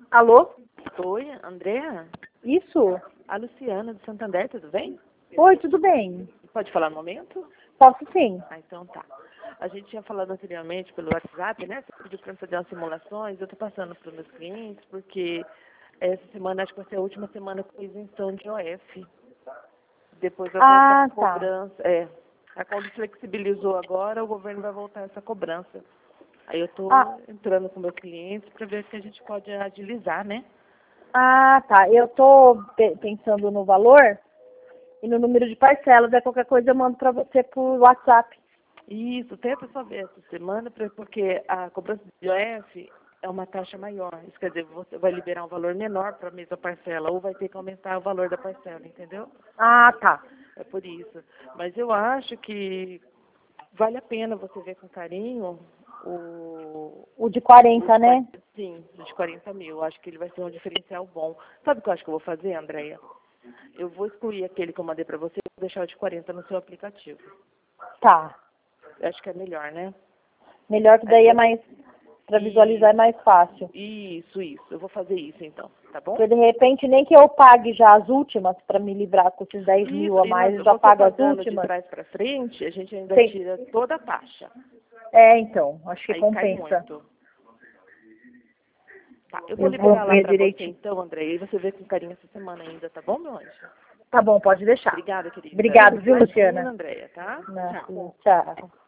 Alô? Oi, Andréa? Isso? A Luciana do Santander, tudo bem? Oi, tudo bem? Pode falar no momento? Posso sim. Ah, então tá. A gente tinha falado anteriormente pelo WhatsApp, né? Você pediu para fazer umas simulações. Eu tô passando para os meus clientes, porque essa semana acho que vai ser a última semana com isenção de OF. Depois vai voltar a Ah, tá. cobrança. A Conde flexibilizou agora, o governo vai voltar essa cobrança. Aí eu tô Ah, entrando com meus clientes para ver se a gente pode agilizar, né? tá. Eu tô pensando no valor e no número de parcelas. Qualquer coisa eu mando pra você por WhatsApp. Isso, tenta só ver essa semana, porque a cobrança de IOF é uma taxa maior. Isso quer dizer, você vai liberar um valor menor para a mesma parcela, ou vai ter que aumentar o valor da parcela, entendeu? Ah, tá. É por isso. Mas eu acho que vale a pena você ver com carinho O de 40, né? sim, o de 40 mil. Eu acho que ele vai ser um diferencial bom. Sabe o que eu acho que eu vou fazer, Andréia? Eu vou excluir aquele que eu mandei para você e vou deixar o de 40 no seu aplicativo. Tá. Eu acho que é melhor, né? Melhor que Aí daí é vai mais, pra visualizar é mais fácil. Isso. Eu vou fazer isso então, tá bom? Porque de repente nem que eu pague já as últimas pra me livrar com esses 10 mil Isso, a e mais, eu já você pago as pagando de últimas. trás para frente, a gente ainda Tem. tira toda a taxa. Então, acho que Aí cai compensa. muito. Tá, eu vou Eu vou liberar lá ver para você direitinho. então, André, e você vê com carinho essa semana ainda, tá bom, meu anjo? Tá bom, pode deixar. Obrigada, querida. Obrigado, viu, Imagina, Luciana? Andréia, tá? Tchau. Tchau.